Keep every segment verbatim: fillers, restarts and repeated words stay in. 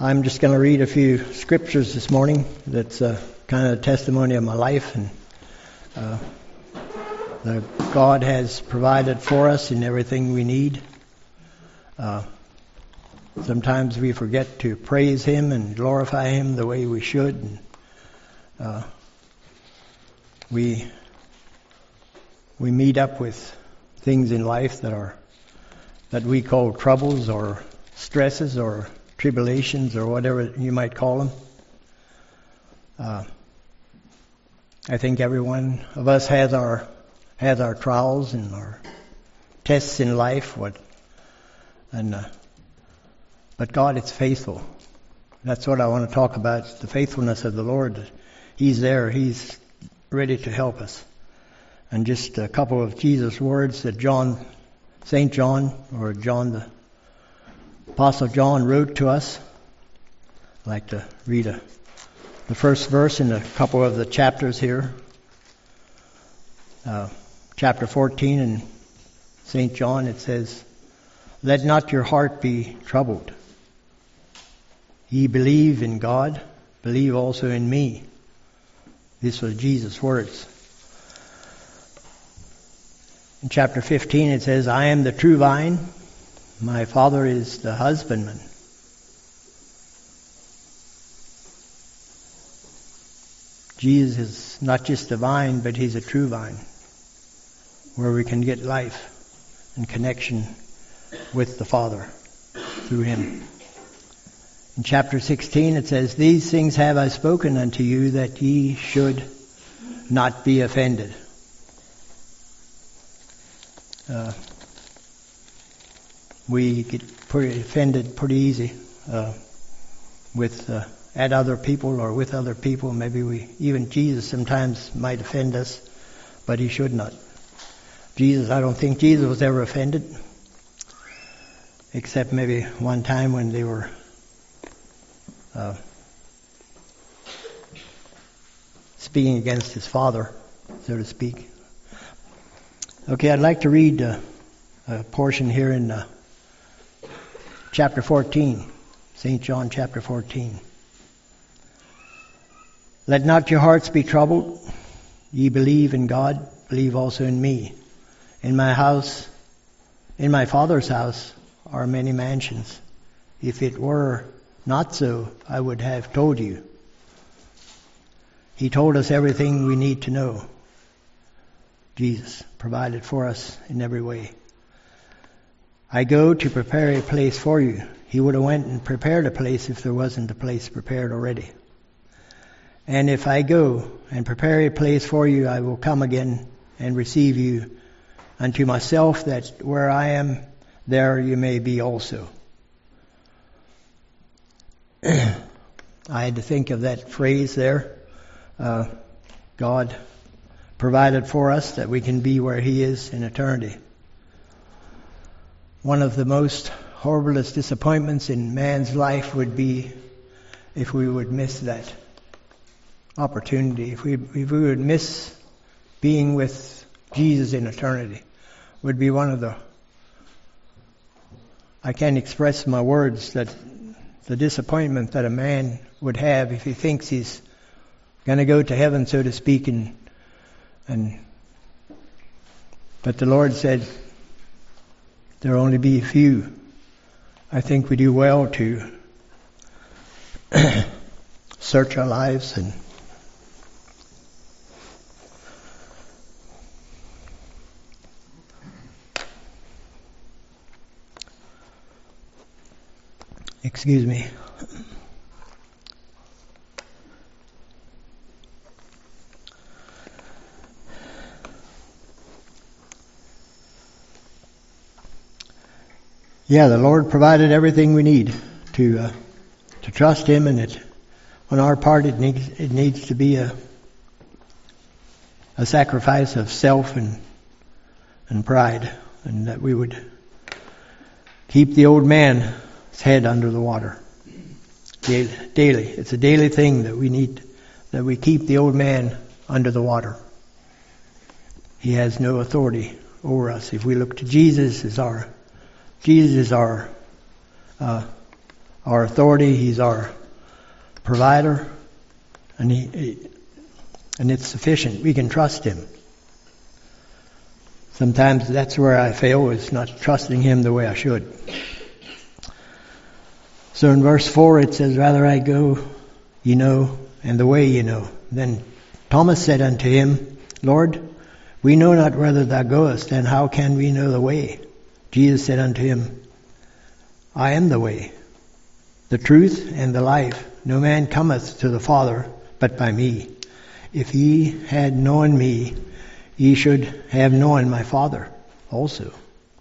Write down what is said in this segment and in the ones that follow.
I'm just going to read a few scriptures this morning. That's uh, kind of a testimony of my life, and uh, the God has provided for us in everything we need. Uh, sometimes we forget to praise Him and glorify Him the way we should. And, uh, we we meet up with things in life that are that we call troubles or stresses or tribulations or whatever you might call them. Uh, I think every one of us has our has our trials and our tests in life. What and uh, but God is faithful. That's what I want to talk about: the faithfulness of the Lord. He's there. He's ready to help us. And just a couple of Jesus' words that John, Saint John, or John the Apostle John wrote to us. I'd like to read a, the first verse in a couple of the chapters here. Uh, chapter fourteen in Saint John, it says, "Let not your heart be troubled. Ye believe in God, believe also in me." This was Jesus' words. In chapter fifteen it says, "I am the true vine, my Father is the husbandman." Jesus is not just a vine, but He's a true vine, where we can get life and connection with the Father through Him. In chapter sixteen it says, "These things have I spoken unto you, that ye should not be offended." Uh, we get pretty offended pretty easy uh, with uh, at other people or with other people. Maybe we even Jesus sometimes might offend us, but He should not. Jesus, I don't think Jesus was ever offended, except maybe one time when they were uh, speaking against His Father, so to speak. Okay, I'd like to read uh, a portion here in uh, chapter fourteen, Saint John chapter fourteen. "Let not your hearts be troubled. Ye believe in God, believe also in me. In my house, in my Father's house, are many mansions. If it were not so, I would have told you." He told us everything we need to know. Jesus provided for us in every way. "I go to prepare a place for you." He would have went and prepared a place if there wasn't a place prepared already. "And if I go and prepare a place for you, I will come again and receive you unto myself, that where I am, there you may be also." I had to think of that phrase there. Uh, God provided for us that we can be where He is in eternity. One of the most horriblest disappointments in man's life would be if we would miss that opportunity. If we, if we would miss being with Jesus in eternity, would be one of the, I can't express my words, that the disappointment that a man would have if he thinks he's going to go to heaven, so to speak, and and but the Lord said there will only be a few. I think we do well to search our lives and excuse me. Yeah, the Lord provided everything we need to uh, to trust Him, and it, on our part, it needs it needs to be a a sacrifice of self and and pride, and that we would keep the old man's head under the water daily. It's a daily thing that we need, that we keep the old man under the water. He has no authority over us. If we look to Jesus as our Jesus is our uh, our authority. He's our provider, and he, and it's sufficient. We can trust Him. Sometimes that's where I fail, is not trusting Him the way I should. So in verse four it says, "Rather I go, ye know, and the way ye know." Then Thomas said unto Him, "Lord, we know not whither thou goest, and how can we know the way?" Jesus said unto him, "I am the way, the truth, and the life. No man cometh to the Father but by me. If ye had known me, ye should have known my Father also.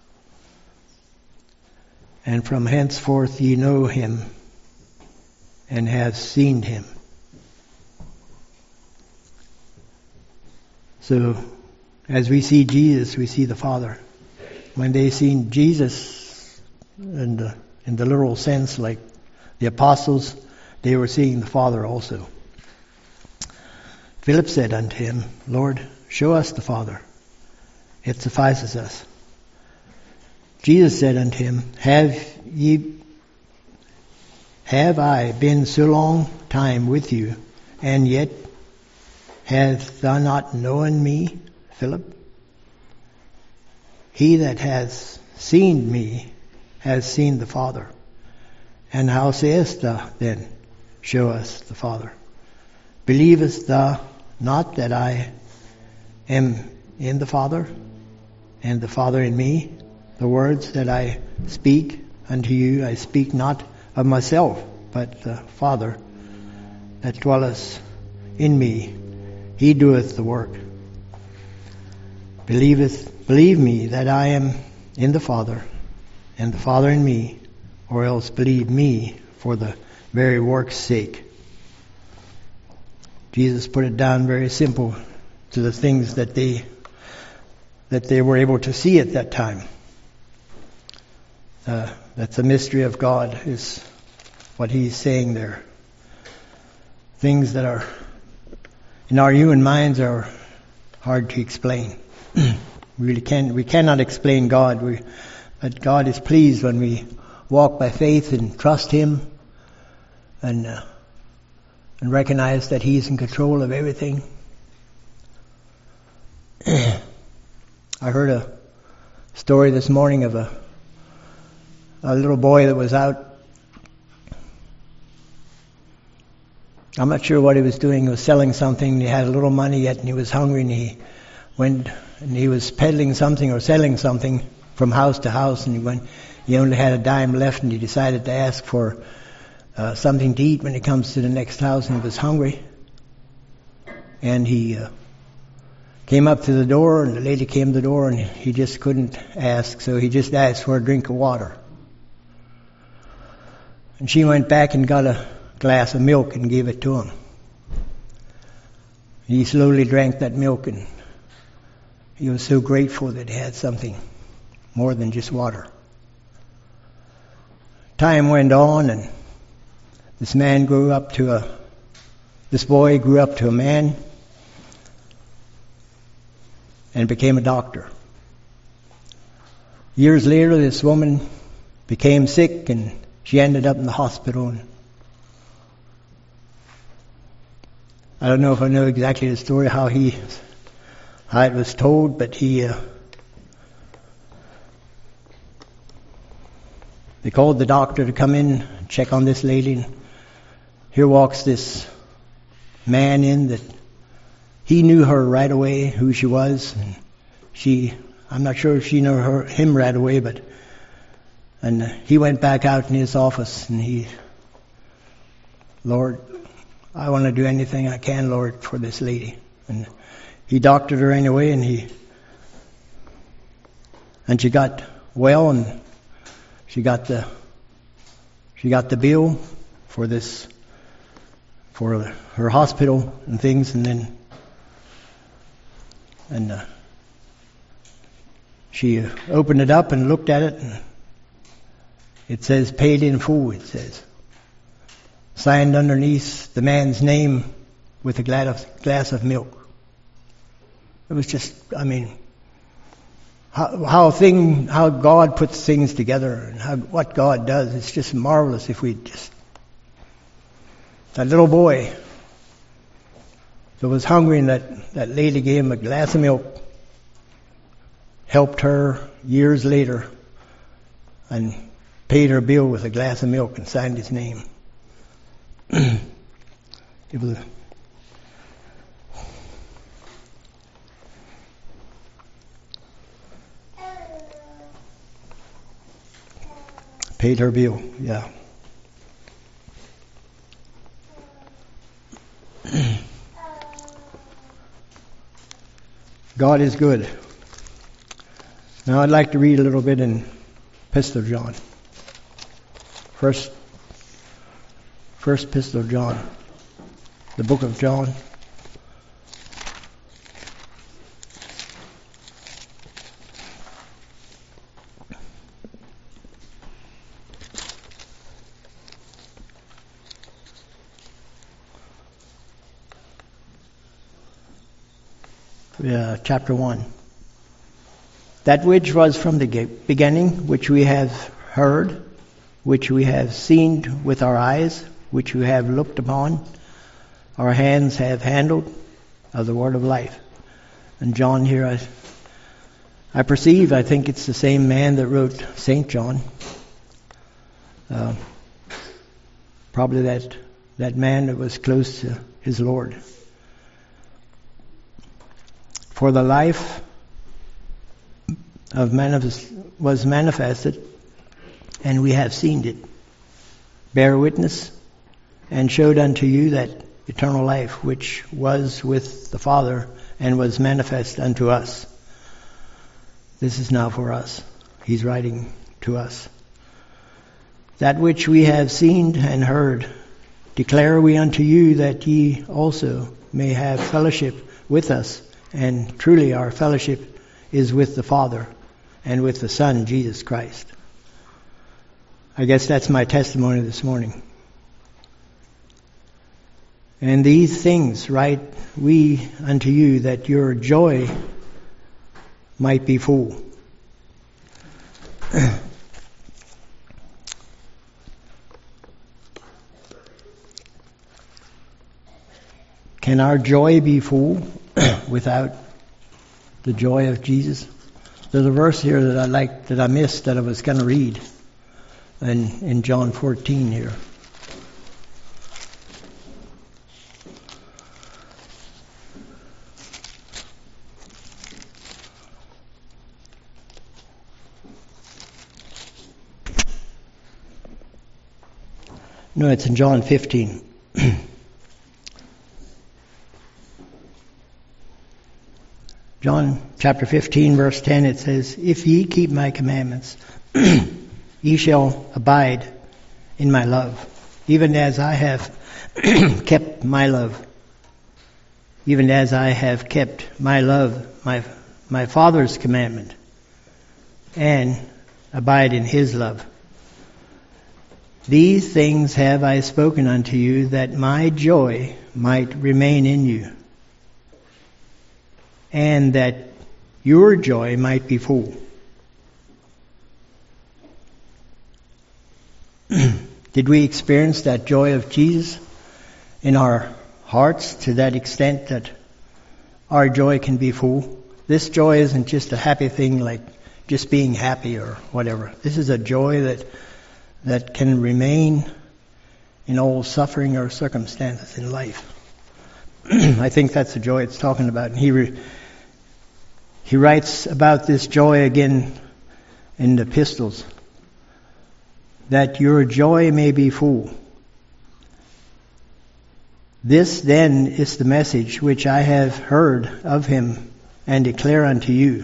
And from henceforth ye know him, and have seen him." So, as we see Jesus, we see the Father. When they seen Jesus, in the, in the literal sense, like the apostles, they were seeing the Father also. Philip said unto him, "Lord, show us the Father. It suffices us." Jesus said unto him, Have ye, have I been so long time with you, and yet hast thou not known me, Philip? He that has seen me has seen the Father. And how sayest thou then, Show us the Father? Believest thou not that I am in the Father, and the Father in me? The words that I speak unto you, I speak not of myself, but the Father that dwelleth in me, He doeth the work. Believeth, believe me that I am in the Father, and the Father in me, or else believe me for the very work's sake. Jesus put it down very simple to the things that they that they were able to see at that time. Uh, that's the mystery of God, is what He's saying there. Things that are in our human minds are hard to explain. we really can we cannot explain God. We, but God is pleased when we walk by faith and trust Him, and uh, and recognize that He's in control of everything. I heard a story this morning of a a little boy that was out. I'm not sure what he was doing. He was selling something. He had a little money yet, and he was hungry, and he went and he was peddling something or selling something from house to house, and he went. He only had a dime left, and he decided to ask for uh, something to eat when he comes to the next house, and he was hungry. And he uh, came up to the door, and the lady came to the door, and he just couldn't ask, so he just asked for a drink of water. And she went back and got a glass of milk and gave it to him. He slowly drank that milk, and he was so grateful that he had something more than just water. Time went on, and this man grew up to a, this boy grew up to a man and became a doctor. Years later, this woman became sick, and she ended up in the hospital. And I don't know if I know exactly the story, how he, how it was told, but he, uh, they called the doctor to come in and check on this lady. And here walks this man in that he knew her right away, who she was, and she, I'm not sure if she knew her, him right away, but, and he went back out in his office, and he, Lord, I want to do anything I can, Lord, for this lady. And he doctored her anyway, and he, and she got well, and she got the, she got the bill for this, for her hospital and things, and then, and uh, she opened it up and looked at it, and it says paid in full, it says. Signed underneath the man's name with a glass of, glass of milk. It was just, I mean, how, how thing, how God puts things together and how, what God does. It's just marvelous if we just... That little boy that was hungry and that, that lady gave him a glass of milk, helped her years later and paid her bill with a glass of milk and signed his name. It was... Paid her bill, yeah. God is good. Now I'd like to read a little bit in Epistle of John. First, first Epistle of John, the book of John. Uh, chapter one. That which was from the beginning, which we have heard, which we have seen with our eyes, which we have looked upon, our hands have handled, of the word of life. And John here, I, I perceive, I think it's the same man that wrote Saint John. Uh, probably that, that man that was close to his Lord. For the life of manifest, was manifested, and we have seen it, bear witness, and showed unto you that eternal life which was with the Father and was manifest unto us. This is now for us. He's writing to us. That which we have seen and heard, declare we unto you, that ye also may have fellowship with us. And truly our fellowship is with the Father and with the Son, Jesus Christ. I guess that's my testimony this morning. And these things write we unto you, that your joy might be full. Can our joy be full without the joy of Jesus? There's a verse here that I like, that I missed, that I was going to read in, in John fourteen here. No, it's in John fifteen. John chapter fifteen, verse ten, it says, if ye keep my commandments, ye shall abide in my love, even as I have kept my love. Even as I have kept my love, my, my Father's commandment, and abide in his love. These things have I spoken unto you, that my joy might remain in you, and that your joy might be full. Did we experience that joy of Jesus in our hearts to that extent that our joy can be full? This joy isn't just a happy thing like just being happy or whatever. This is a joy that that can remain in all suffering or circumstances in life. I think that's the joy it's talking about. And he re- he writes about this joy again in the epistles, that your joy may be full. This then is the message which I have heard of him and declare unto you,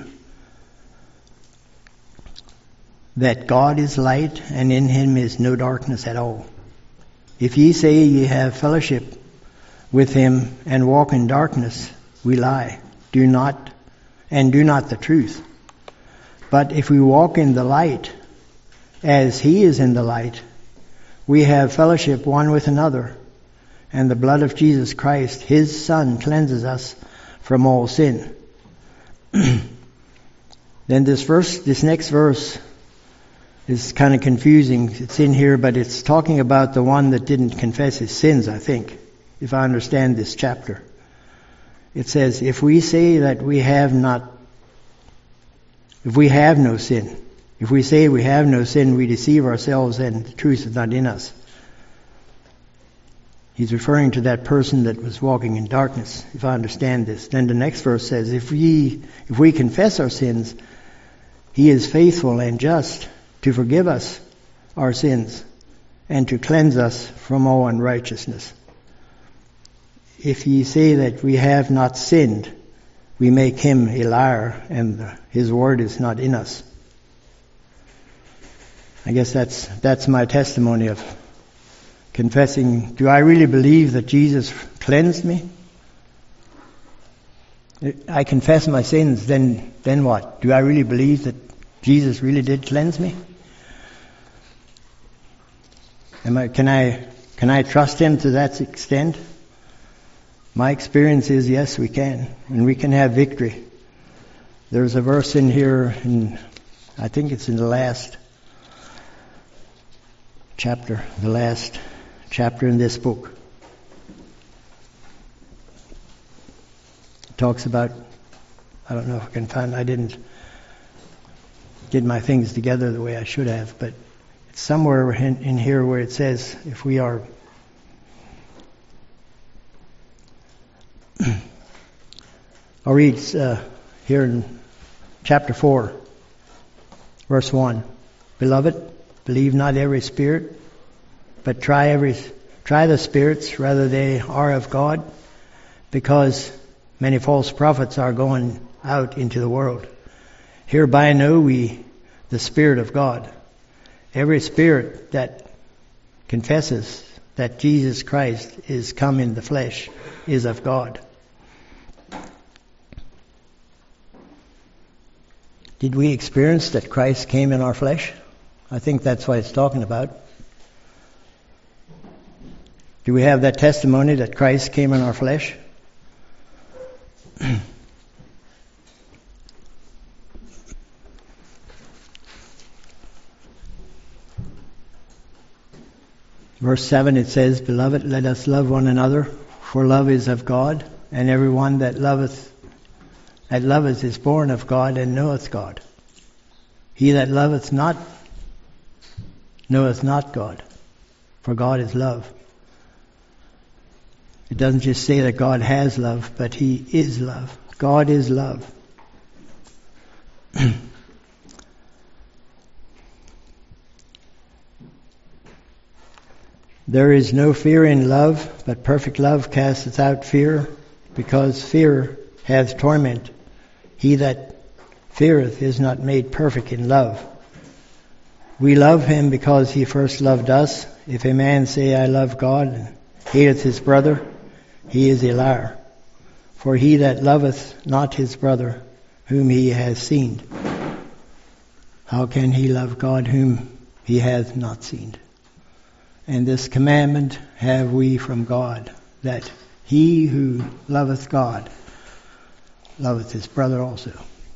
that God is light, and in him is no darkness at all. If ye say ye have fellowship with him and walk in darkness, we lie, do not, and do not the truth. But if we walk in the light, as he is in the light, we have fellowship one with another, and the blood of Jesus Christ, his Son, cleanses us from all sin. Then this verse, this next verse is kind of confusing. It's in here, but it's talking about the one that didn't confess his sins, I think, if I understand this chapter. It says, if we say that we have not, if we have no sin, if we say we have no sin, we deceive ourselves and the truth is not in us. He's referring to that person that was walking in darkness, if I understand this. Then the next verse says, if we, if we confess our sins, he is faithful and just to forgive us our sins and to cleanse us from all unrighteousness. If ye say that we have not sinned, we make him a liar and his word is not in us. I guess that's that's my testimony of confessing. Do I really believe that Jesus cleansed me? I confess my sins, then then what? Do I really believe that Jesus really did cleanse me? Am I, can I can I trust him to that extent? My experience is yes, we can, and we can have victory. There's a verse in here, in, I think it's in the last chapter, the last chapter in this book. It talks about, I don't know if I can find, I didn't get my things together the way I should have, but it's somewhere in, in here where it says, if we are, I'll read uh, here in chapter four, verse one. Beloved, believe not every spirit, but try every try the spirits whether they are of God, because many false prophets are going out into the world. Hereby know we the Spirit of God. Every spirit that confesses that Jesus Christ is come in the flesh is of God. Did we experience that Christ came in our flesh? I think that's what it's talking about. Do we have that testimony that Christ came in our flesh? Verse seven, it says, Beloved, let us love one another, for love is of God, and everyone that loveth that loveth is born of God and knoweth God. He that loveth not knoweth not God, for God is love. It doesn't just say that God has love, but he is love. God is love. There is no fear in love, but perfect love casteth out fear, because fear hath torment. He that feareth is not made perfect in love. We love him because he first loved us. If a man say, I love God, and hateth his brother, he is a liar. For he that loveth not his brother, whom he has seen, how can he love God whom he hath not seen? And this commandment have we from God, that he who loveth God loveth his brother also.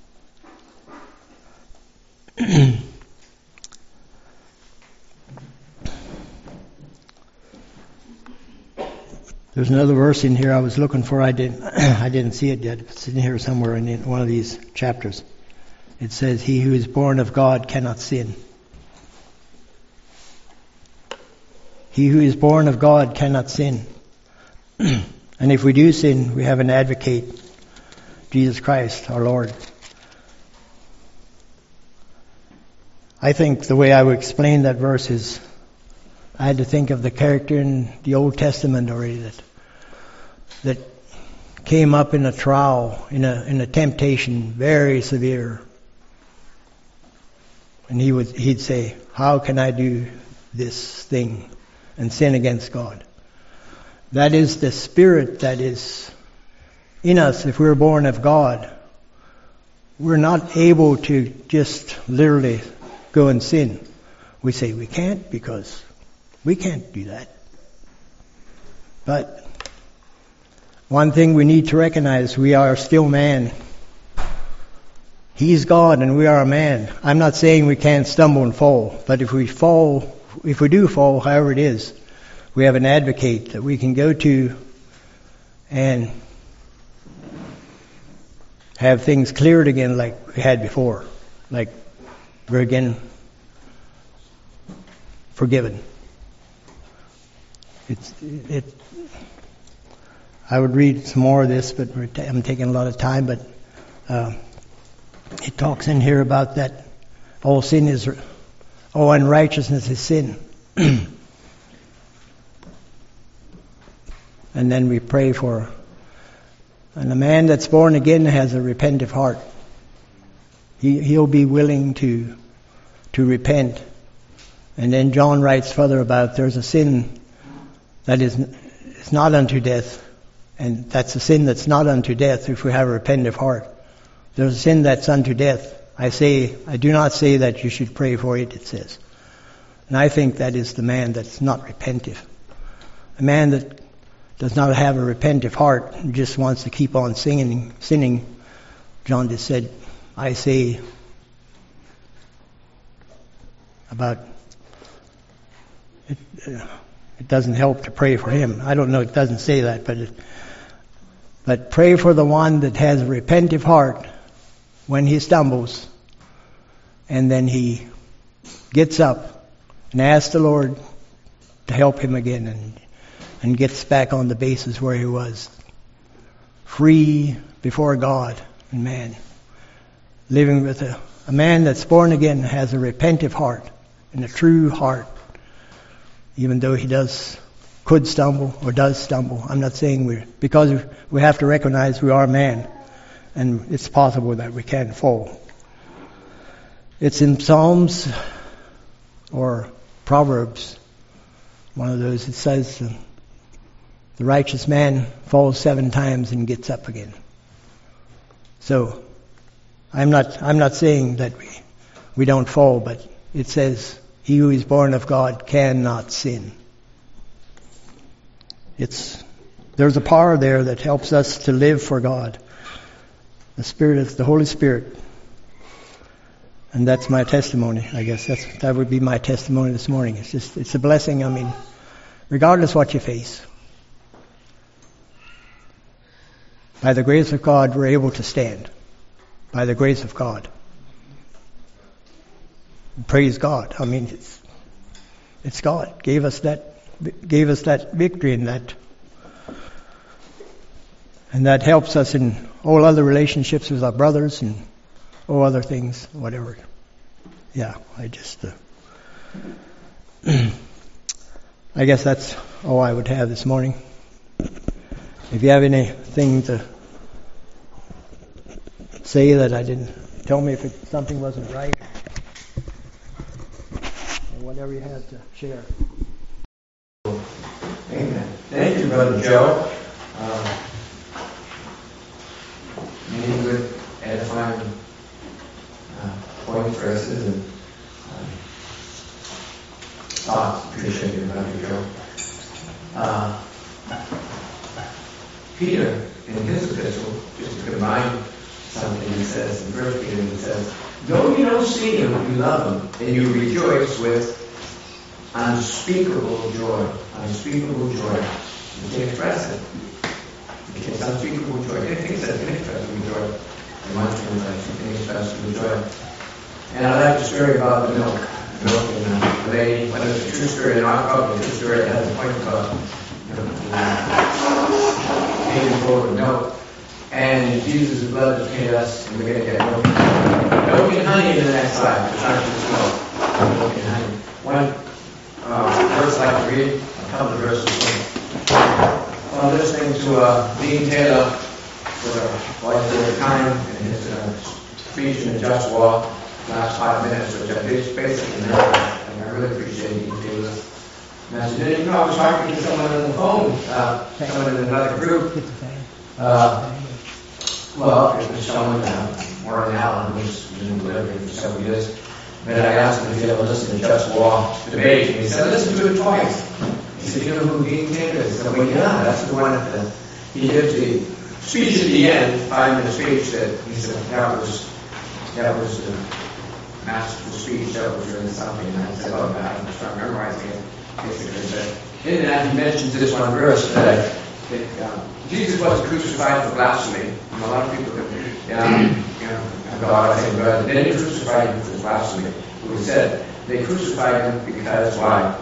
There's another verse in here I was looking for. I didn't. I didn't see it yet. It's in here somewhere in one of these chapters. It says, "He who is born of God cannot sin." He who is born of God cannot sin. And if we do sin, we have an advocate, Jesus Christ, our Lord. I think the way I would explain that verse is, I had to think of the character in the Old Testament already that that came up in a trial, in a in a temptation, very severe. And he would he'd say, "How can I do this thing and sin against God?" That is the spirit that is in us. If we're born of God, we're not able to just literally go and sin. We say we can't because we can't do that. But one thing we need to recognize, we are still man. He's God and we are a man. I'm not saying we can't stumble and fall, but if we fall, if we do fall, however it is, we have an advocate that we can go to and have things cleared again like we had before, like we're again forgiven. It's it. I would read some more of this, but we're t- I'm taking a lot of time. But uh, it talks in here about that all sin is, all unrighteousness is sin. And then we pray for, and a man that's born again has a repentive heart. He he'll be willing to to repent. And then John writes further about there's a sin that is is not unto death, and that's a sin that's not unto death if we have a repentive heart. There's a sin that's unto death. I say I do not say that you should pray for it, it says. And I think that is the man that's not repentive. A man that does not have a repentive heart and just wants to keep on singing, sinning. John just said, I say about it, uh, it doesn't help to pray for him. I don't know, it doesn't say that, but it, but pray for the one that has a repentive heart when he stumbles, and then he gets up and asks the Lord to help him again, and and gets back on the basis where he was, free before God and man, living with a, a man that's born again has a repentive heart and a true heart, even though he does could stumble or does stumble. I'm not saying we because we have to recognize we are man, and it's possible that we can fall. It's in Psalms or Proverbs, one of those. It says, Uh, The righteous man falls seven times and gets up again. So, I'm not I'm not saying that we we don't fall, but it says, he who is born of God cannot sin. It's there's a power there that helps us to live for God. The Spirit of the Holy Spirit. And that's my testimony, I guess. That's that would be my testimony this morning. It's just it's a blessing, I mean, regardless what you face. By the grace of God, we're able to stand. By the grace of God. Praise God. I mean, it's, it's God gave us that gave us that victory, and that and that helps us in all other relationships with our brothers and all other things, whatever. Yeah, I just. Uh, I guess that's all I would have this morning. If you have anything to say that I didn't, tell me if it, something wasn't right, or whatever you have to share. Amen. Thank you, Brother Joe. Uh, many good, edifying uh, points, verses, and uh, thoughts. Appreciate you, Brother Joe. Uh, Peter, in his epistle, just to remind something, he says in First Peter, he says, though you don't see him, you love him, and you rejoice with unspeakable joy. Unspeakable joy. You can express it. It's unspeakable joy. Anything says inexpressible joy. In one translation, inexpressible joy. And I like the story about the milk. The milk and uh, the lady, whether it's a true story or not, probably a true story, it has a point about, you know, taking forward of milk. And Jesus' blood has made us, and we're going to get milk. Milk and honey in the next slide. It's not just milk. Milk and honey. One uh, verse I'd like to read, a couple of verses. Well, listening to uh, Dean Taylor for quite a bit of time in his uh, speech in the Just War, last five minutes, which I basically heard, and I really appreciate Dean Taylor's message. And you know, I was talking to someone on the phone, uh, someone in another group. Uh, well, it was someone, uh, Warren Allen, who's been in delivery for several years. But I asked him if he ever listened to Just War debate, and he said, listen to it twice. He said, you know who Dean Taylor is? I said, well, yeah, that's the one that the, he did the speech at the end, five-minute speech, that he said that was that was the masterful speech, that was really something, and I said, oh God, I'm just trying to memorize it, basically. But in that, he mentions this one verse that, that um, Jesus wasn't crucified for blasphemy. And a lot of people, um, you know, God, I think, but then they crucified him for blasphemy. Who said they crucified him because why?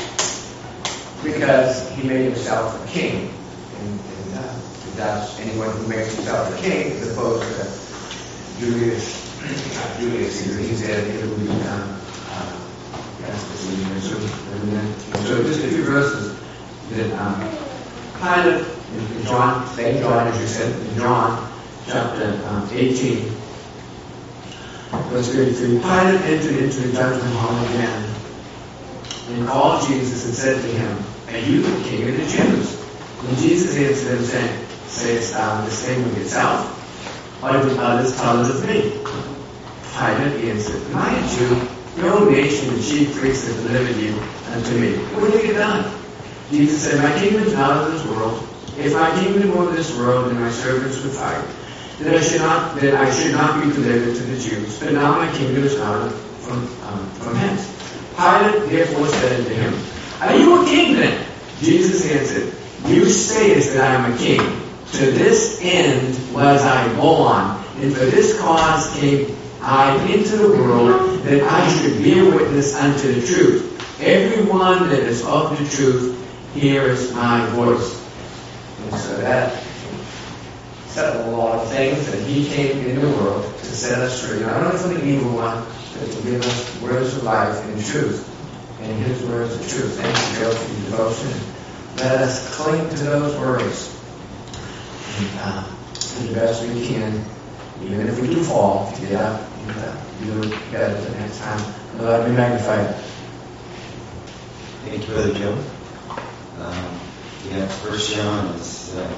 Because he made himself a king. And, and uh, that's anyone who makes himself a king, as opposed to Julius, not Julius Caesar. He said it would become, uh, that's the senior. So, so just a few verses that um, Pilate, in John, Saint John, as you said, in John chapter um, eighteen, verse thirty-three, Pilate entered into the judgment hall again and called Jesus and said to him, are you the king of the Jews? And Jesus answered him, saying, sayest thou this thing of yourself? Or did others tell it of me? Pilate answered, am I a Jew? Your own nation, the chief priests, have delivered you unto me. What have you done? Jesus said, my kingdom is not of this world. If my kingdom were of this world, then my servants would fight. That I should not, that I should not be delivered to the Jews. But now my kingdom is not from um, from hence. Pilate therefore said unto him, are you a king then? Jesus answered, you sayest that I am a king. To this end was I born, and for this cause came I into the world, that I should bear witness unto the truth. Everyone that is of the truth hears my voice. And so that settled a lot of things, that he came in the world to set us free, not only from the evil one, but to give us words of life and truth. And his words of truth. Thank you, Joe, for your devotion. Let us cling to those words and uh, do the best we can, even if we do fall, to get up and uh, do better the next time. Lord, be magnified. Thank you, Brother Joe. Um, yeah, First John is uh,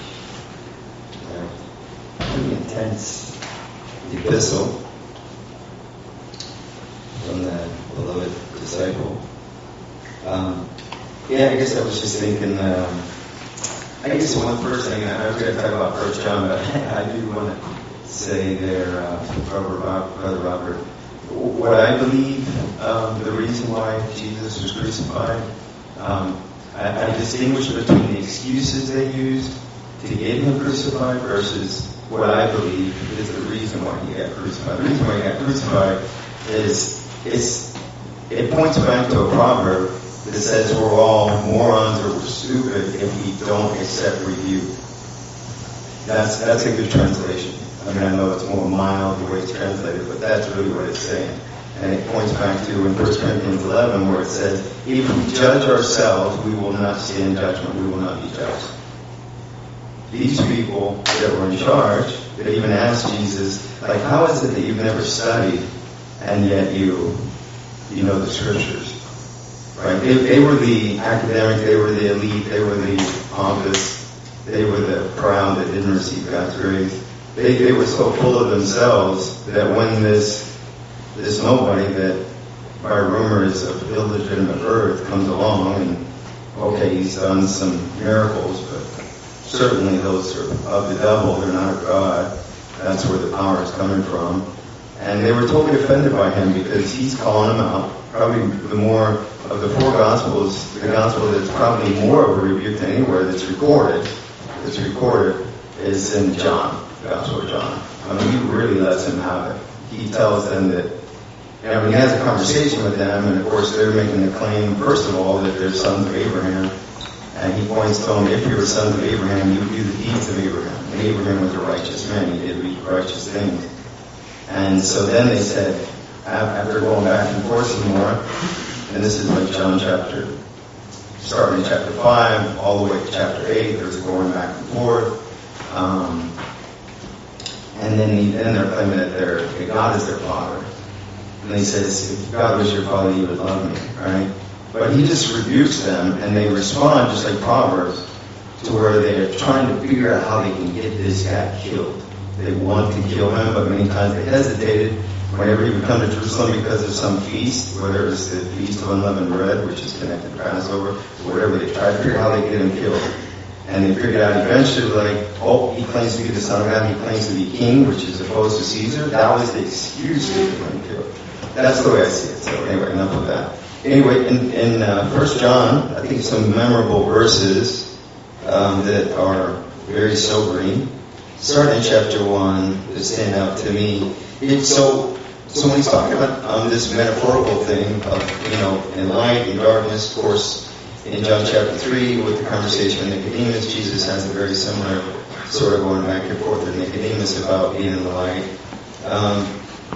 a pretty intense epistle from the beloved disciple. Um, yeah, I guess I was just thinking, um, I guess the one first thing, I was going to talk about First John, but I do want to say there, uh, Brother Robert, what I believe um, the reason why Jesus was crucified, um, I, I distinguish between the excuses they used to get him crucified versus what I believe is the reason why he got crucified. The reason why he got crucified is it's, it points back to a proverb that says we're all morons or we're stupid if we don't accept rebuke. That's that's a good translation. I mean, I know it's more mild the way it's translated, but that's really what it's saying. And it points back to in First Corinthians eleven where it says, if we judge ourselves, we will not stand judgment. We will not be judged. These people that were in charge, that even asked Jesus, like, how is it that you've never studied and yet you you know the scriptures? Right? They, they were the academics, they were the elite, they were the pompous, they were the proud that didn't receive God's grace. They they were so full of themselves that when this this nobody that by rumors of illegitimate birth comes along and okay, he's done some miracles, but certainly those are of the devil, they're not of God. That's where the power is coming from. And they were totally offended by him because he's calling them out. Probably the more of the four Gospels, the Gospel that's probably more of a rebuke than anywhere that's recorded, that's recorded, is in John, the Gospel of John. I mean, he really lets them have it. He tells them that, you know, he has a conversation with them, and of course they're making the claim, first of all, that they're sons of Abraham. And he points to them, if you were sons of Abraham, you would do the deeds of Abraham. And Abraham was a righteous man. He did righteous things. And so then they said, after going back and forth some more, and this is like John chapter, starting in chapter five, all the way to chapter eight, there's going back and forth. Um, and then, he, then they're claiming that, they're, that God is their father. And he says, if God was your father, you would love me, right? But he just rebukes them, and they respond just like Proverbs, to where they're trying to figure out how they can get this guy killed. They want to kill him, but many times they hesitated whenever he would come to Jerusalem because of some feast, whether it's the Feast of Unleavened Bread, which is connected to Passover, or whatever. They tried to figure out how they get him killed. And they figured out eventually, like, oh, he claims to be the Son of God, he claims to be king, which is opposed to Caesar. That was the excuse for him to kill. That's the way I see it. So anyway, enough of that. Anyway, in, in uh, First John, I think some memorable verses um, that are very sobering. Starting in chapter one, that stand out to me. It's so, so when he's talking about um, this metaphorical thing of, you know, in light and darkness, of course, in John chapter three, with the conversation with Nicodemus, Jesus has a very similar sort of going back and forth with Nicodemus about being in the light. Um,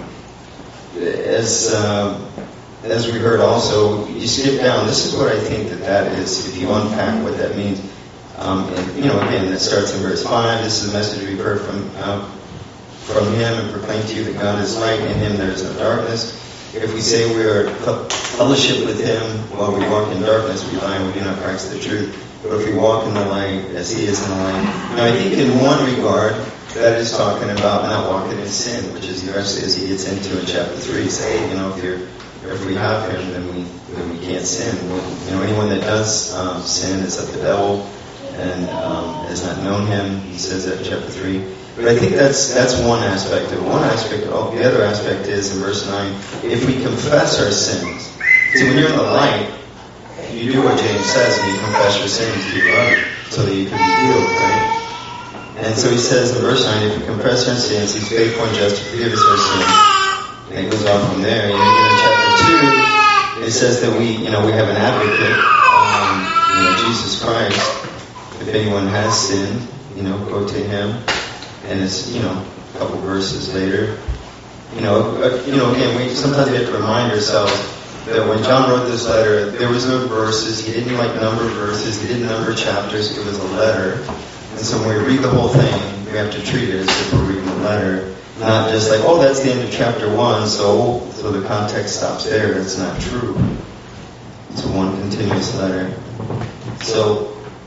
as uh, as we heard also, you skip down. This is what I think that that is. If you unpack what that means, um, and, you know, again, that starts in verse five. This is the message we've heard from uh, from Him and proclaim to you that God is light, in Him there is no darkness. If we say we are fellowship with Him while we walk in darkness, we lie and we do not practice the truth. But if we walk in the light as He is in the light. Now, I think in one regard, that is talking about not walking in sin, which is actually as he gets into in chapter three. Say, you know, if you're if we have Him, then we then we can't sin. You know, anyone that does um, sin is of the devil and um, has not known Him. He says that in chapter three. But I think that's that's one aspect of it. One aspect of it. The other aspect is in verse nine, if we confess our sins. See, when you're in the light, you do what James says, and you confess your sins to your brother so that you can be healed, right? And so he says in verse nine, if we confess our sins, He's faithful and just to forgive us our sins. And it goes on from there. And again in chapter two, it says that we, you know, we have an advocate, um, you know, Jesus Christ. If anyone has sinned, you know, go to Him. And it's, you know, a couple verses later. You know, uh, you know, again, we sometimes we have to remind ourselves that when John wrote this letter, there was no verses. He didn't like number verses. He didn't number chapters. It was a letter. And so when we read the whole thing, we have to treat it as if we're reading the letter. Not just like, oh, that's the end of chapter one, so so the context stops there. That's not true. It's one continuous letter. So,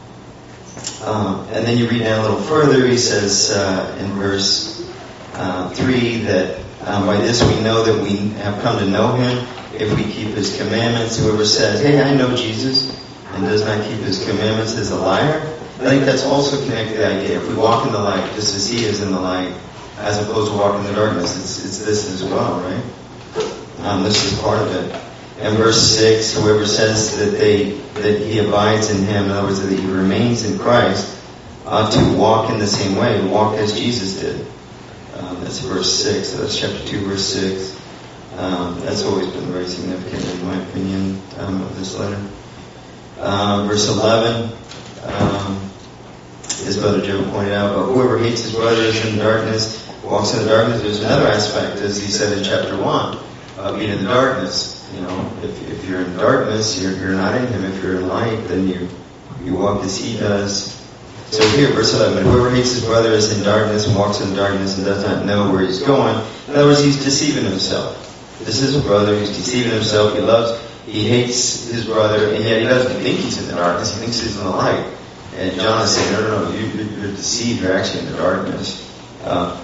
Um, and then you read down a little further. He says uh, in verse uh, three that um, by this we know that we have come to know Him if we keep His commandments. Whoever says, hey, I know Jesus, and does not keep His commandments is a liar. I think that's also connected to the idea. If we walk in the light just as He is in the light, as opposed to walking in the darkness, it's, it's this as well, right? Um, this is part of it. And verse six, whoever says that they that he abides in Him, in other words, that he remains in Christ, ought to walk in the same way, walk as Jesus did. Um, that's verse six. So that's chapter two, verse six. Um, that's always been very significant, in my opinion, um, of this letter. Um, verse eleven, um, as Brother Joe pointed out, but whoever hates his brother is in darkness, walks in the darkness. There's another aspect, as he said in chapter one, of being in the darkness. You know, if, if you're in darkness, you're, you're not in Him. If you're in light, then you you walk as He does. So here, verse eleven, whoever hates his brother is in darkness and walks in darkness and does not know where he's going. In other words, he's deceiving himself. This is a brother who's deceiving himself. He loves, he hates his brother, and yet he doesn't think he's in the darkness. He thinks he's in the light. And John is saying, no, no, no, you, you're deceived. You're actually in the darkness. Uh,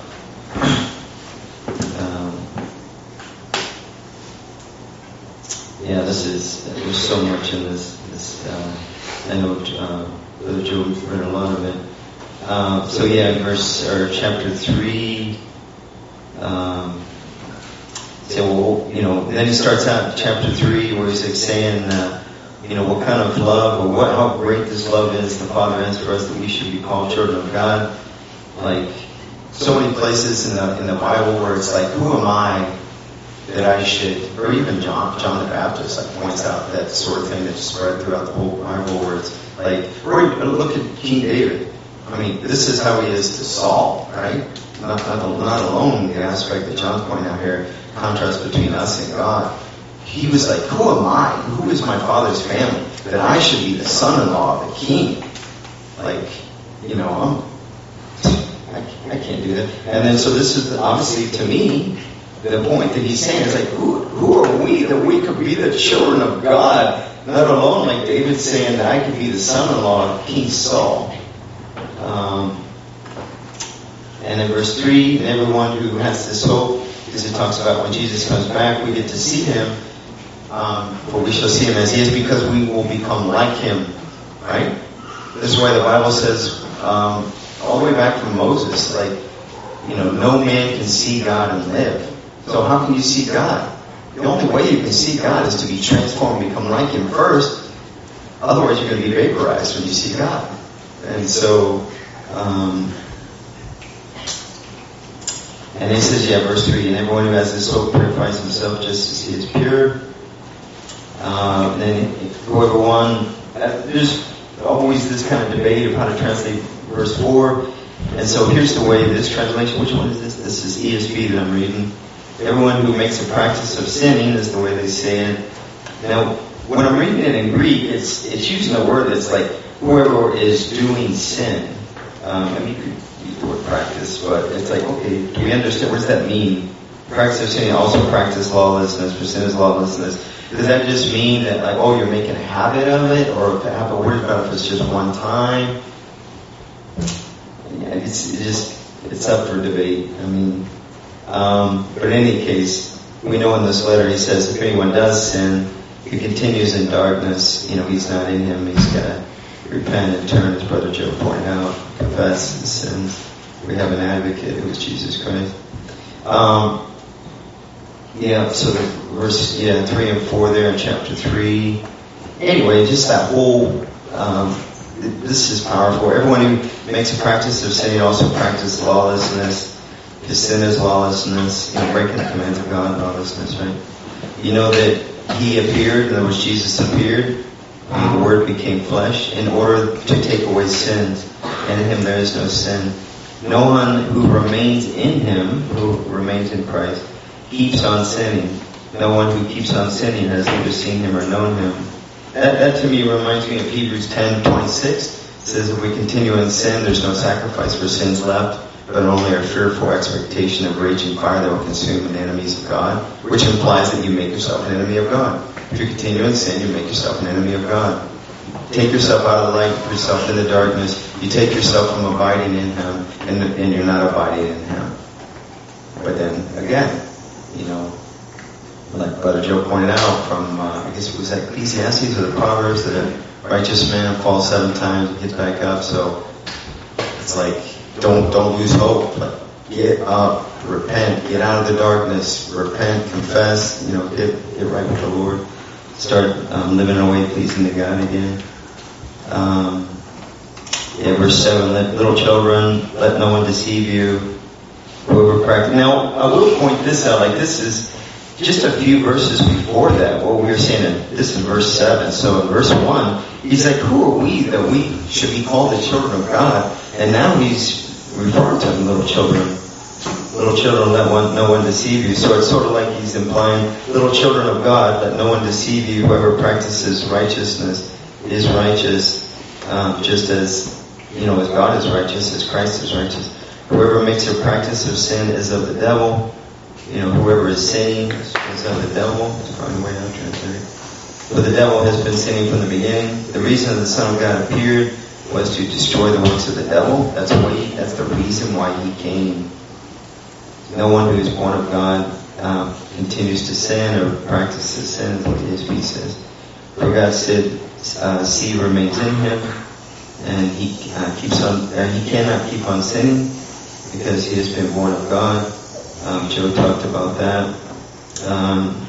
Yeah, this is, there's so much in this. this uh, I know uh, Brother Joe read a lot of it. Uh, so yeah, verse, or chapter three, um, so, well, you know, then he starts out chapter three where he's like saying, uh, you know, what kind of love, or what, how great this love is the Father has for us that we should be called children of God. Like, so many places in the, in the Bible where it's like, who am I that I should, or even John, John the Baptist, like points out that sort of thing that's spread throughout the whole Bible, where it's like, or look at King David. I mean, this is how he is to Saul, right? Not, not, not alone the aspect that John's pointing out here, contrast between us and God. He was like, who am I? Who is my father's family that I should be the son-in-law of the king? Like, you know, I'm, I, I can't do that. And then, so this is obviously to me. The point that he's saying is like, who, who are we that we could be the children of God? Not alone, like David's saying that I could be the son-in-law of King Saul. Um, and in verse three, and everyone who has this hope, because it talks about when Jesus comes back, we get to see Him, um, for we shall see Him as He is, because we will become like Him, right? This is why the Bible says, um, all the way back from Moses, like, you know, no man can see God and live. So how can you see God? The only way you can see God is to be transformed, become like Him first. Otherwise, you're going to be vaporized when you see God. And so, um, and it says, yeah, verse three, and everyone who has this hope purifies himself just as he is pure. Um, and then whoever won, uh, there's always this kind of debate of how to translate verse four. And so here's the way this translation, which one is this? This is E S V that I'm reading. Everyone who makes a practice of sinning is the way they say it. Now, when I'm reading it in Greek, it's it's using a word that's like whoever is doing sin. Um, I mean, you could use the word practice, but it's like, okay, do we understand? What does that mean? Practice of sinning, also practice lawlessness, for sin is lawlessness. Does that just mean that, like, oh, you're making a habit of it, or to have a word about if it's just one time? Yeah, it's it just it's up for debate. I mean, um, but in any case, we know in this letter he says if anyone does sin, he continues in darkness. You know, he's not in him. He's got to repent and turn, as Brother Joe pointed out, confess his sins. We have an advocate who is Jesus Christ. Um, yeah, so the verse yeah three and four there in chapter three. Anyway, just that whole. Um, This is powerful. Everyone who makes a practice of sinning also practices lawlessness. His sin is lawlessness, you know, breaking the commands of God, lawlessness, right? You know that He appeared, in other words, Jesus appeared, and the Word became flesh in order to take away sins. And in Him there is no sin. No one who remains in Him, who remains in Christ, keeps on sinning. No one who keeps on sinning has neither seen Him or known Him. That, that to me reminds me of Hebrews ten twenty-six. It says, if we continue in sin, there's no sacrifice for sins left, but only a fearful expectation of raging fire that will consume the enemies of God, which implies that you make yourself an enemy of God. If you continue in sin, you make yourself an enemy of God. Take yourself out of the light, put yourself in the darkness. You take yourself from abiding in Him, and, and you're not abiding in Him. But then, again, you know, like Brother Joe pointed out from, uh, I guess it was that Ecclesiastes or the Proverbs, that a righteous man falls seven times and gets back up. So it's like, don't don't lose hope. Like, get up, repent, get out of the darkness, repent, confess, you know, get get right with the Lord, start um, living in a way pleasing to God again. Um, yeah, verse seven, let little children, let no one deceive you. Whoever practice. Now, I will point this out, like this is just a few verses before that, what we were saying, in, this is verse seven. So in verse one, he's like, who are we that we should be called the children of God? And now he's referring to them, little children. Little children, let one, no one deceive you. So it's sort of like he's implying, little children of God, let no one deceive you. Whoever practices righteousness is righteous, um, just as, you know, as God is righteous, as Christ is righteous. Whoever makes a practice of sin is of the devil. You know, whoever is sinning is of the devil. That's probably the way I'm translating. But the devil has been sinning from the beginning. The reason the Son of God appeared was to destroy the works of the devil. That's what he, that's the reason why he came. No one who is born of God um, continues to sin or practices sin, is what the E S V says. For God said, uh, seed remains in him, and he uh, keeps on. Uh, he cannot keep on sinning because he has been born of God. Um, Joe talked about that. Um,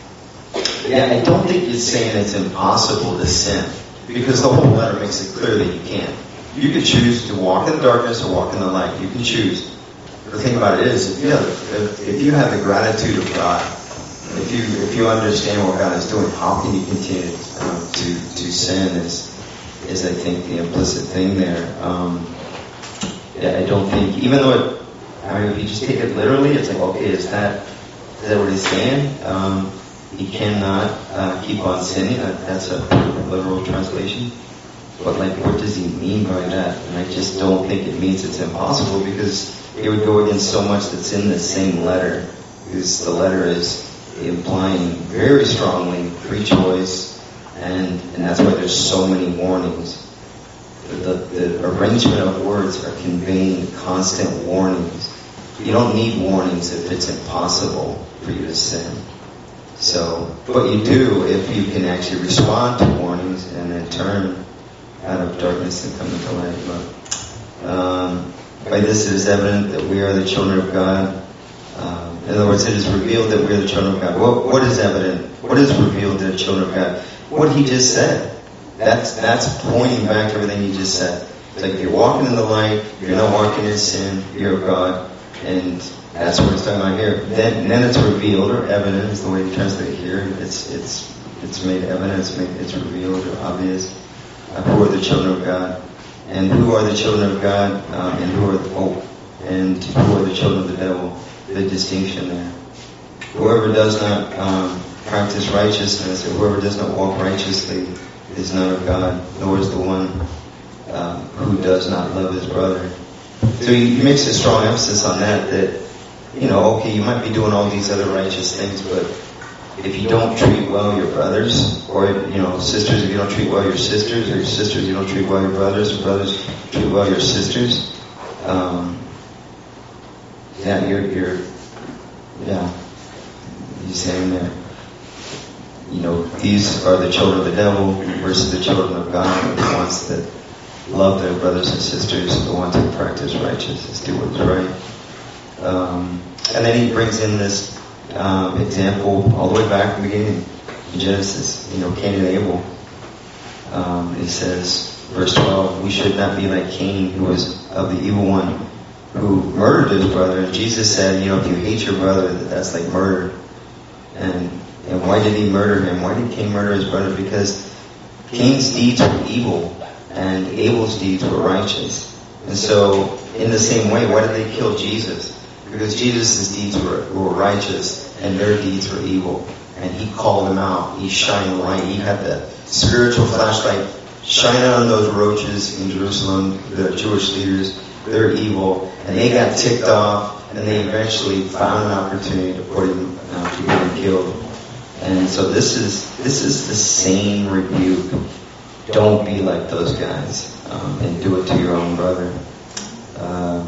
yeah, I don't think it's saying it's impossible to sin, because the whole letter makes it clear that you can't. You can choose to walk in the darkness or walk in the light. You can choose. The thing about it is, if you have, if, if you have the gratitude of God, if you if you understand what God is doing, how can you continue um, to to sin? Is is I think the implicit thing there. Um, yeah, I don't think, even though it. I mean, if you just take it literally, it's like, okay, is that is that what he's saying? Um, he cannot uh, keep on sinning. That, that's a literal translation. But like, what does he mean by that? And I just don't think it means it's impossible, because it would go against so much that's in the same letter. Because the letter is implying very strongly free choice, and and that's why there's so many warnings. The, the arrangement of words are conveying constant warnings. You don't need warnings if it's impossible for you to sin. So, but you do if you can actually respond to warnings and then turn out of darkness and come into light. But um, by this it is evident that we are the children of God. Um, in other words, it is revealed that we are the children of God. What, what is evident? What is revealed to the children of God? What he just said. That's that's pointing back to everything he just said. It's like you're walking in the light, you're not walking in sin, you're of God, and that's what it's talking about here. Then, then it's revealed, or evident is the way to translate it here. It's it's it's made evident, it's made it's revealed or obvious. Uh, who are the children of God, and who are the children of God, um, and who are the, oh, and who are the children of the devil? The distinction there. Whoever does not um, practice righteousness, or whoever does not walk righteously, is not of God, nor is the one um, who does not love his brother. So he, he makes a strong emphasis on that, that, you know, okay, you might be doing all these other righteous things, but if you don't treat well your brothers, or, you know, sisters, if you don't treat well your sisters, or your sisters, you don't treat well your brothers, or brothers, treat well your sisters, um, yeah, you're, you're, yeah, he's saying that, you know, these are the children of the devil versus the children of God, the ones that love their brothers and sisters, the ones that practice righteousness, do what's right. Um, and then he brings in this um, example all the way back in the beginning, in Genesis, you know, Cain and Abel. Um, it says, verse twelve, we should not be like Cain, who was of the evil one, who murdered his brother. And Jesus said, you know, if you hate your brother, that's like murder. And And why did he murder him? Why did Cain murder his brother? Because Cain's deeds were evil and Abel's deeds were righteous. And so, in the same way, why did they kill Jesus? Because Jesus' deeds were, were righteous and their deeds were evil. And he called them out. He shined light. He had the spiritual flashlight shine out on those roaches in Jerusalem, the Jewish leaders. They're evil. And they got ticked off. And they eventually found an opportunity to put him, uh, to get him killed. And so this is this is the same rebuke. Don't be like those guys, um, and do it to your own brother. Um,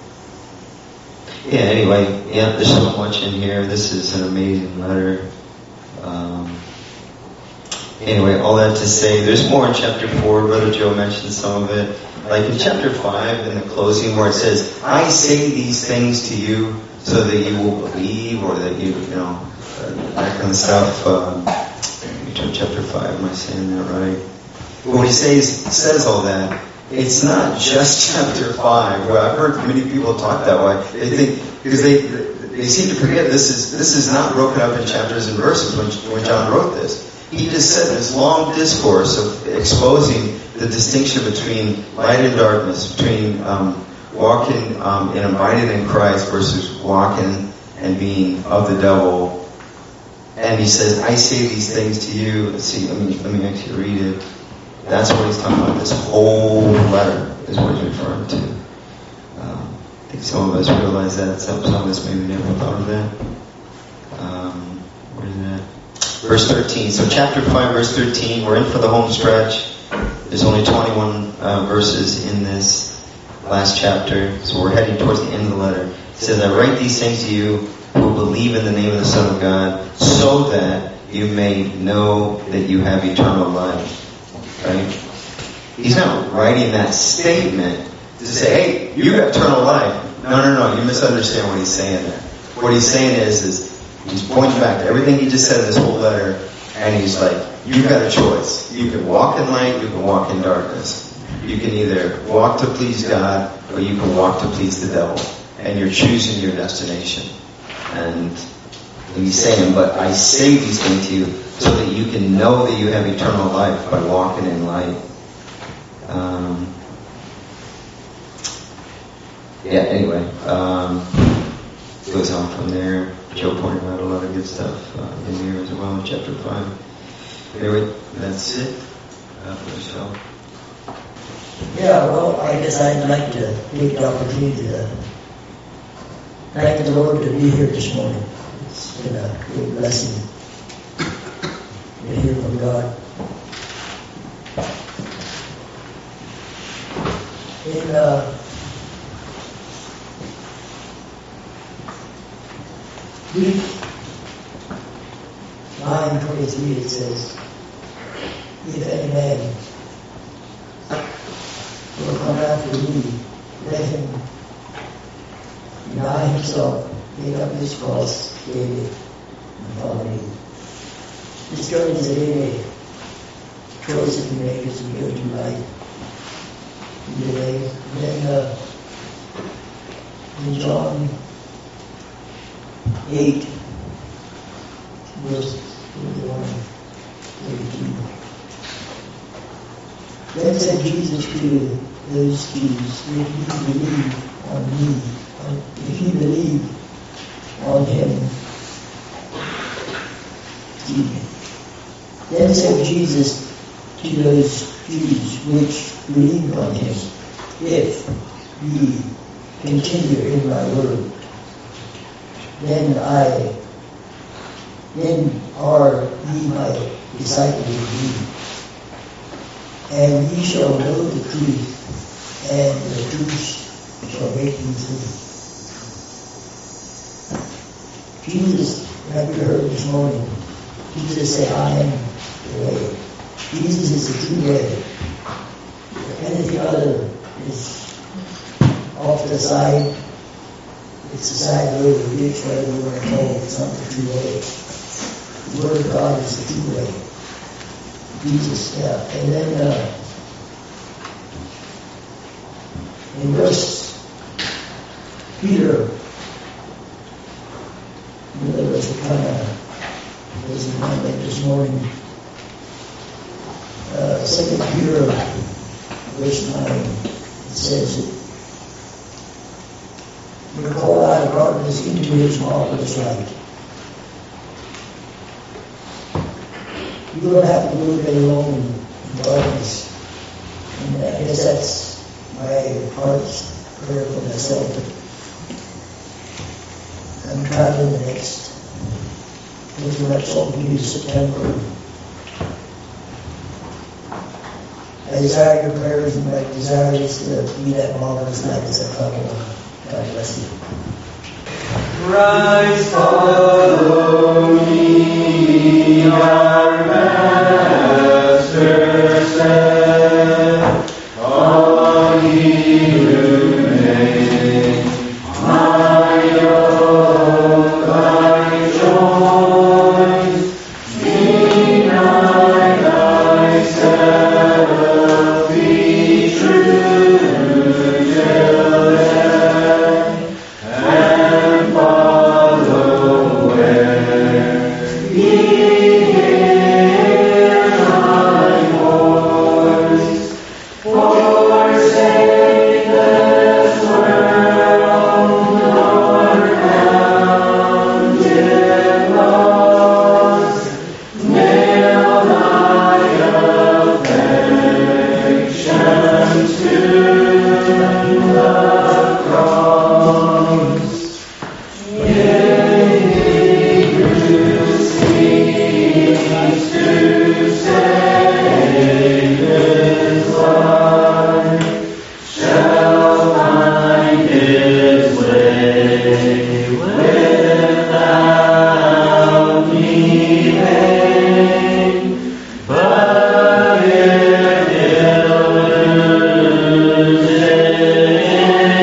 yeah. Anyway, yeah. There's so much in here. This is an amazing letter. Um, anyway, all that to say, there's more in chapter four. Brother Joe mentioned some of it. Like in chapter five, in the closing, where it says, "I say these things to you so that you will believe," or that you, you know. That kind of stuff. Um, turn chapter five. Am I saying that right? But when he says says all that, it's not just chapter five. Well, I've heard many people talk that way. They think because they they seem to forget this is this is not broken up in chapters and verses when when John wrote this. He just said this long discourse of exposing the distinction between light and darkness, between um, walking um, and abiding in Christ versus walking and being of the devil. And he says, I say these things to you. Let's see, let me, let me actually read it. That's what he's talking about. This whole letter is what he's referring to. Um, I think some of us realize that. Some, some of us maybe never thought of that. Um, where is that? Verse thirteen. So chapter five, verse thirteen. We're in for the home stretch. There's only twenty-one uh, verses in this last chapter. So we're heading towards the end of the letter. It says, I write these things to you who believe in the name of the Son of God, so that you may know that you have eternal life. Right? He's not writing that statement to say, hey, you have eternal life. No, no, no, you misunderstand what he's saying there. What he's saying is, is he's pointing back to everything he just said in this whole letter, and he's like, you've got a choice. You can walk in light, you can walk in darkness. You can either walk to please God, or you can walk to please the devil. And you're choosing your destination. And he's saying, but I say these things to you so that you can know that you have eternal life by walking in light. Um, yeah, anyway. Um, it goes on from there. Joe pointed out a lot of good stuff uh, in here as well in chapter five. Anyway, that's it. Uh, for yourself. Yeah, well, I guess I'd like to take the opportunity to thank the Lord to be here this morning. It's been a great blessing to hear from God. In uh, Luke nine twenty-three, it says, if any man will come after me. Let him deny himself, take up his cross daily, and follow me. This journey is a daily choice that we make as we go through life. Today, then uh, in John eight, verse thirty-one, thirty-two. Then said Jesus to those Jews, if you believe on me, if you believe on him, then said Jesus to those Jews which believed on him, if ye continue in my word, then I, then are ye my disciples indeed. And ye shall know the truth, and the truth shall make you free. Jesus, like we heard this morning, Jesus said, I am the way. Jesus is the true way. Anything other is off the side. It's the side road, the ditch, whatever you want to call it. It's not the true way. The Word of God is the true way. Jesus, yeah. And then uh, in verse Peter, in other words, it kind of was reminded this morning. Uh, Second Peter, verse nine, it says that we call out of darkness into his marvelous light. You don't have to live very long in darkness. And I guess that's my heart's prayer for myself. I'm traveling the next, until that's all due September. I desire your prayers, and my desire is to be that marvelous light as I travel on. God bless you. Christ follow me, our Master said, all ye who make my yoke I join, deny thyself, be true till end, and follow where ye hear my voice. Forsake this world, nor count it loss. Nail thy affections to the cross. Yea, Hebrews cease to save his life, shall find his way without me pain. But if he'll lose it in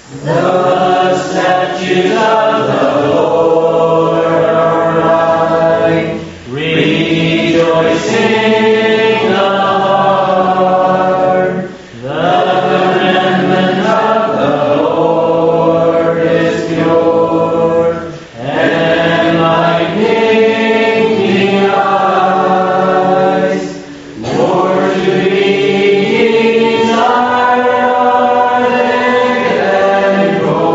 The statutes of the Lord are right, rejoicing the heart. The commandment of the Lord is pure, and lightening the eyes. More to be desired are they than gold.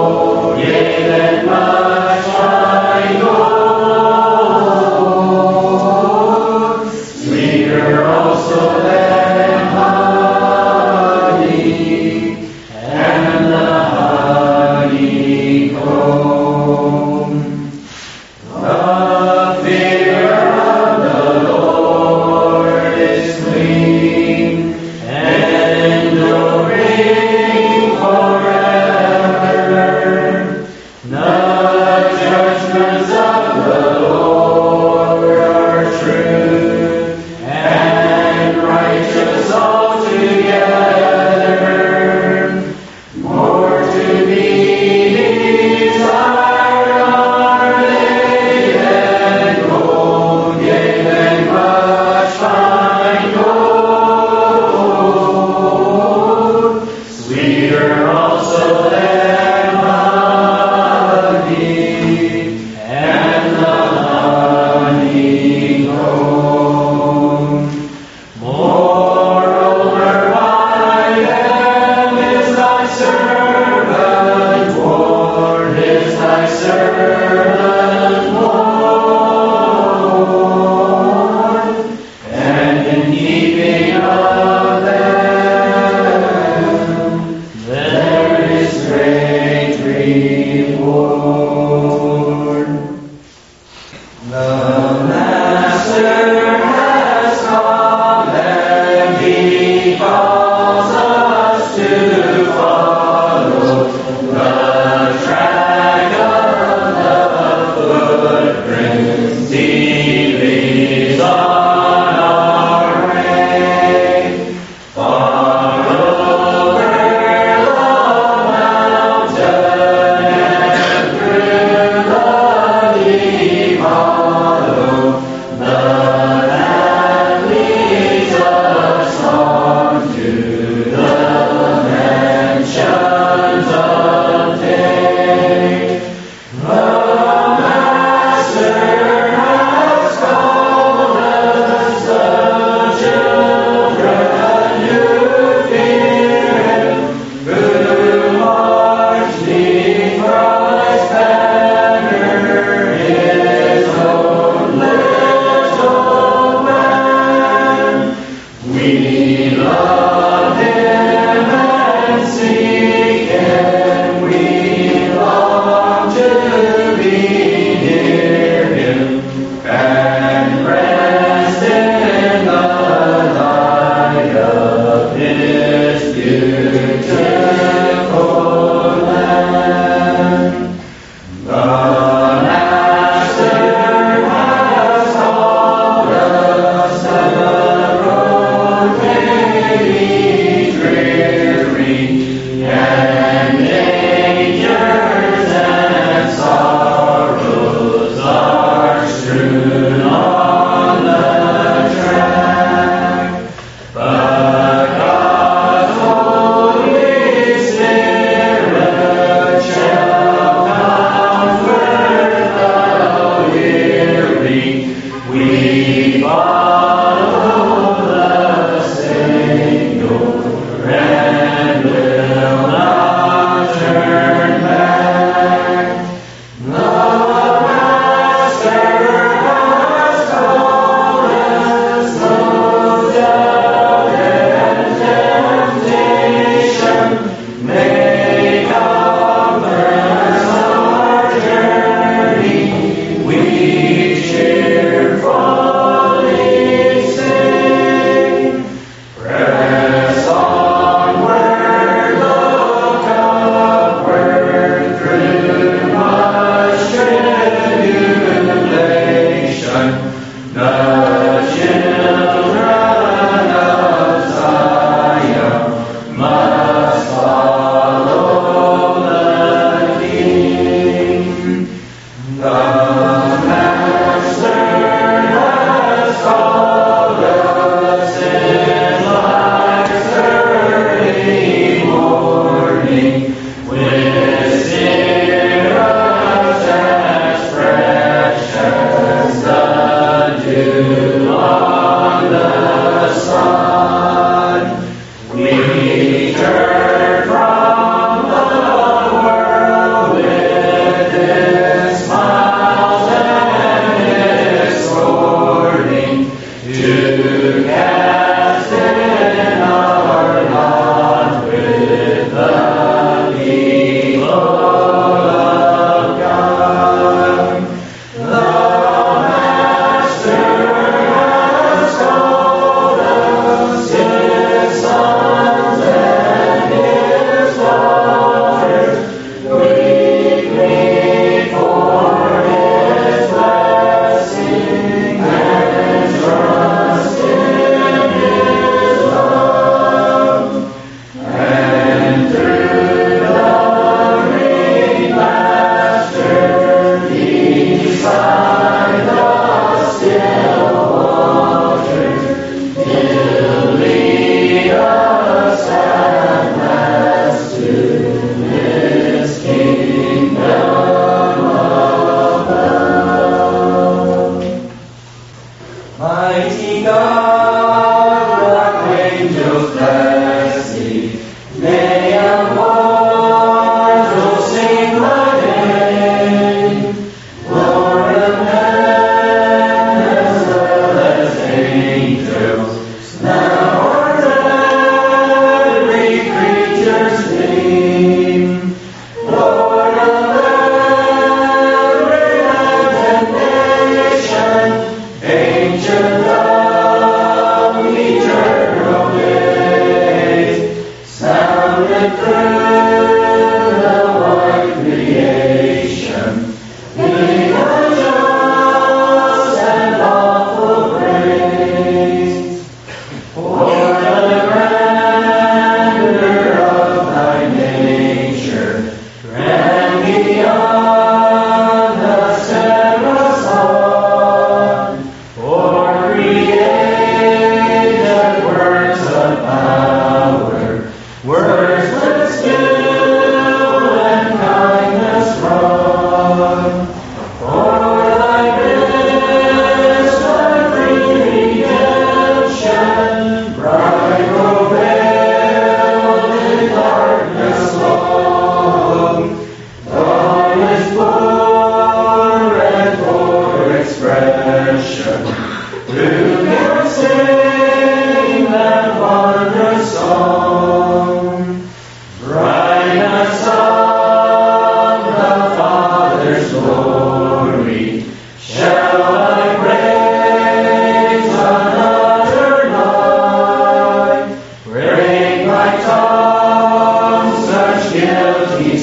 be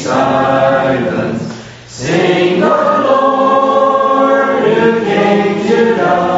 silent. Sing the Lord who came to die.